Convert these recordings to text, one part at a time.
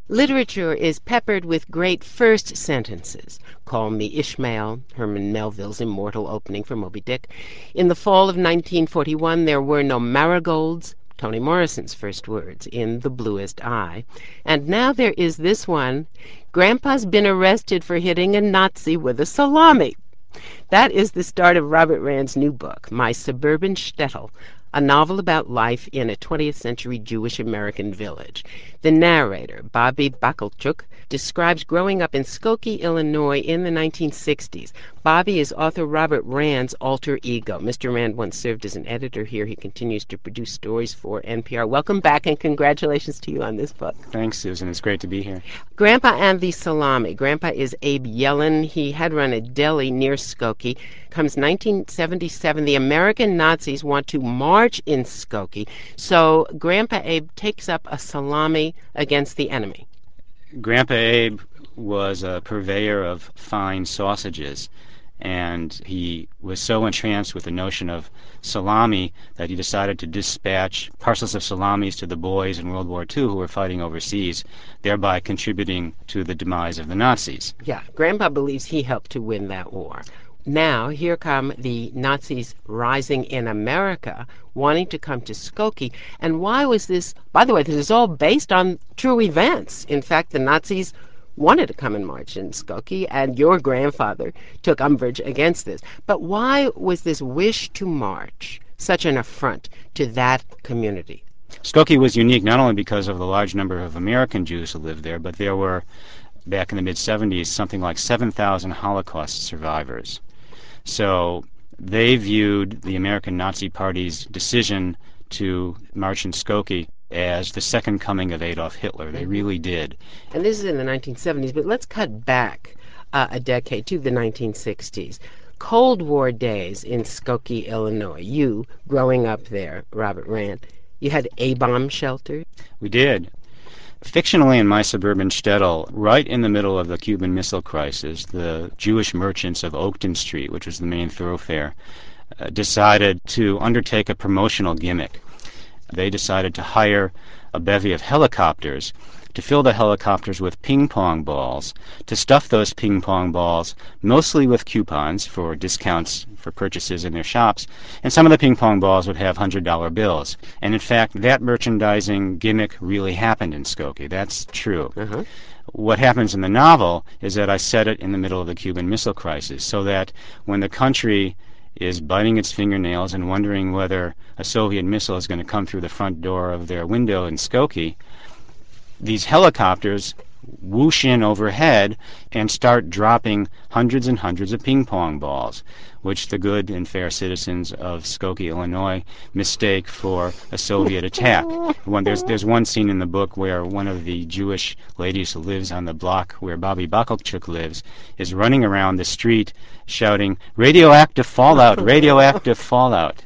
Literature is peppered with great first sentences. Call me Ishmael, Herman Melville's immortal opening for Moby Dick. In the fall of 1941, there were no marigolds, Toni Morrison's first words, in The Bluest Eye. And now there is this one, Grandpa's been arrested for hitting a Nazi with a salami. That is the start of Robert Rand's new book, My Suburban Shtetl, a novel about life in a 20th century Jewish American village. The narrator, Bobby Bakalchuk, describes growing up in Skokie, Illinois in the 1960s. Bobby is author Robert Rand's alter ego. Mr. Rand once served as an editor here. He continues to produce stories for NPR. Welcome back and congratulations to you on this book. Thanks, Susan. It's great to be here. Grandpa and the Salami. Grandpa is Abe Yellen. He had run a deli near Skokie. Comes 1977. The American Nazis want to march in Skokie. So Grandpa Abe takes up a salami against the enemy. Grandpa Abe was a purveyor of fine sausages, and he was so entranced with the notion of salami that he decided to dispatch parcels of salamis to the boys in World War II who were fighting overseas, thereby contributing to the demise of the Nazis. Yeah, Grandpa believes he helped to win that war. Now, here come the Nazis rising in America, wanting to come to Skokie. And why was this? By the way, this is all based on true events. In fact, the Nazis wanted to come and march in Skokie, and your grandfather took umbrage against this. But why was this wish to march such an affront to that community? Skokie was unique not only because of the large number of American Jews who lived there, but there were, back in the mid-'70s, something like 7,000 Holocaust survivors. So they viewed the American Nazi Party's decision to march in Skokie as the second coming of Adolf Hitler. They really did. And this is in the 1970s, but let's cut back a decade to the 1960s. Cold War days in Skokie, Illinois. You, growing up there, Robert Rand, you had A-bomb shelter? We did. Fictionally, in My Suburban Shtetl, right in the middle of the Cuban Missile Crisis, the Jewish merchants of Oakton Street, which was the main thoroughfare, decided to undertake a promotional gimmick. They decided to hire a bevy of helicopters, to fill the helicopters with ping-pong balls, to stuff those ping-pong balls mostly with coupons for discounts for purchases in their shops, and some of the ping-pong balls would have $100 bills. And in fact, that merchandising gimmick really happened in Skokie. That's true. Uh-huh. What happens in the novel is that I set it in the middle of the Cuban Missile Crisis, so that when the country is biting its fingernails and wondering whether a Soviet missile is going to come through the front door of their window in Skokie, these helicopters whoosh in overhead and start dropping hundreds and hundreds of ping-pong balls, which the good and fair citizens of Skokie, Illinois, mistake for a Soviet attack. There's one scene in the book where one of the Jewish ladies who lives on the block where Bobby Bakalchuk lives is running around the street shouting, "Radioactive fallout! Radioactive fallout!"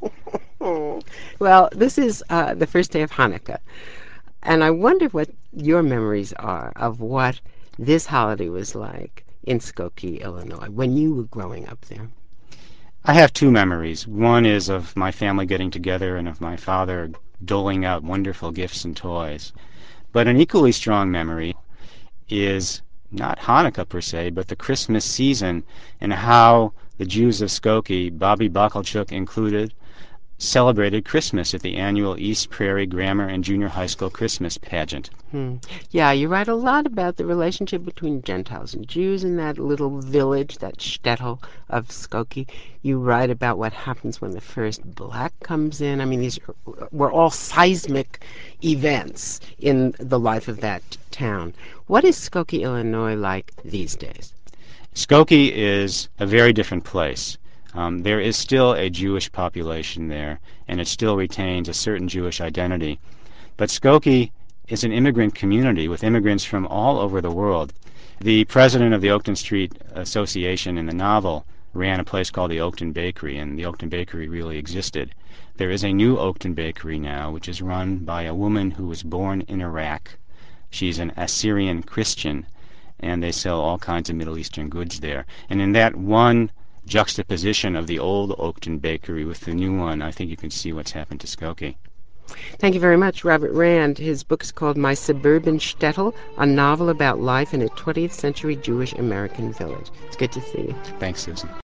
Well, this is the first day of Hanukkah. And I wonder what your memories are of what this holiday was like in Skokie, Illinois, when you were growing up there. I have two memories. One is of my family getting together and of my father doling out wonderful gifts and toys. But an equally strong memory is not Hanukkah per se, but the Christmas season and how the Jews of Skokie, Bobby Bakalchuk included, celebrated Christmas at the annual East Prairie Grammar and Junior High School Christmas pageant. Yeah, you write a lot about the relationship between Gentiles and Jews in that little village, that shtetl of Skokie. You write about what happens when the first black comes in. I mean, these were all seismic events in the life of that town. What is Skokie, Illinois like these days? Skokie is a very different place. There is still a Jewish population there, and it still retains a certain Jewish identity. But Skokie is an immigrant community with immigrants from all over the world. The president of the Oakton Street Association in the novel ran a place called the Oakton Bakery, and the Oakton Bakery really existed. There is a new Oakton Bakery now, which is run by a woman who was born in Iraq. She's an Assyrian Christian, and they sell all kinds of Middle Eastern goods there. And in that one juxtaposition of the old Oakton Bakery with the new one, I think you can see what's happened to Skokie. Thank you very much, Robert Rand. His book is called My Suburban Shtetl, a novel about life in a 20th century Jewish American village. It's good to see you. Thanks, Susan.